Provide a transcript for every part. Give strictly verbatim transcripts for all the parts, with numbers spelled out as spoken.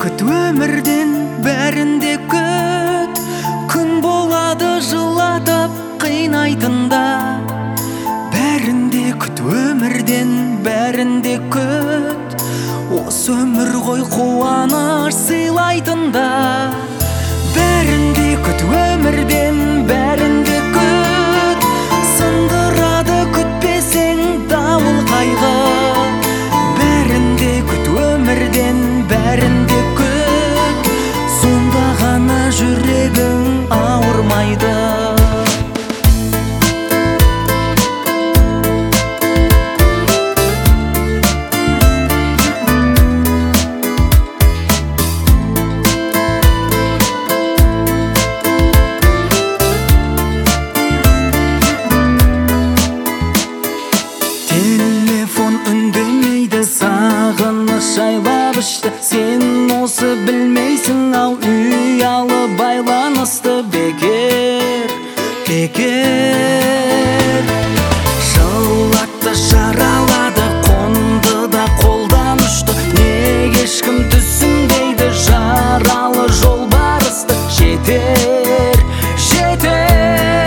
күт өмірден бәрін де күт. Күн болады жылатып қинайтында. Бәрін де күт өмірден бәрін де күт. Осы өмір ғой қуаныш сыйлайтында. Бәрін де күт өмірден бәрін де күт. Сындырады күтпесең дауыл қайғы. Бәрін де күт өмірден бәрін де күт. Сонда ғана жүрегің ауырмайды. Телефон үндемейді, сағыныш жайлап ішті. Сен осы білмейсің ау, ұялы байланысты бекер, бекер. Жылатты, жаралады, қонды да қолдан ұшты. Неге ешкім түсінбейді жаралы жолбарысты. Жетер, жетер.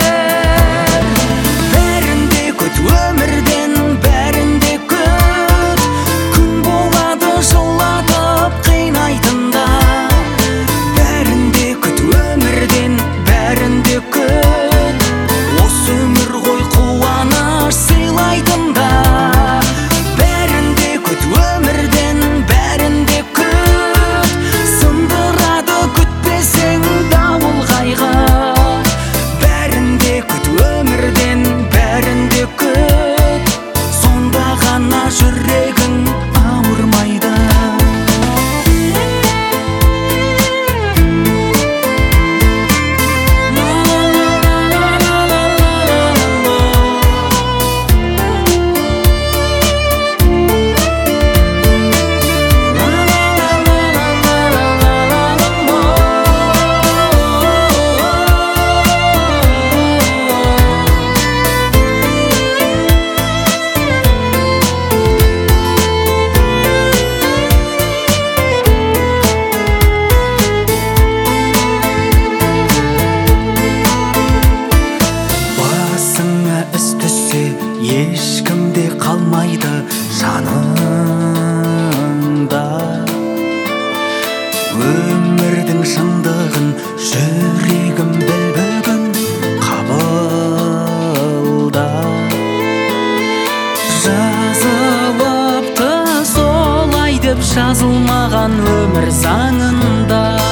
Бәрін де күт өмірден бәрін де күт. Күн болады жылатып қинайтында. Бәрін де күт өмірден бәрін де күт. Осы өмір ғой қуаныш сыйлайтында. Бәрін де күт өмірден бәрін де күт. Сындырады күтпесең дауыл қайғы. Бәрін де күт өмірден бәрін де күт. Сонда ғана жүрегің ауырмайды. Басыңа іс түссе ешкімде қалмайды жаныңда. Өмірдің шындығын жүрегім біл бүгін қабылда. Жазылыпты солай деп жазылмаған өмір заңында.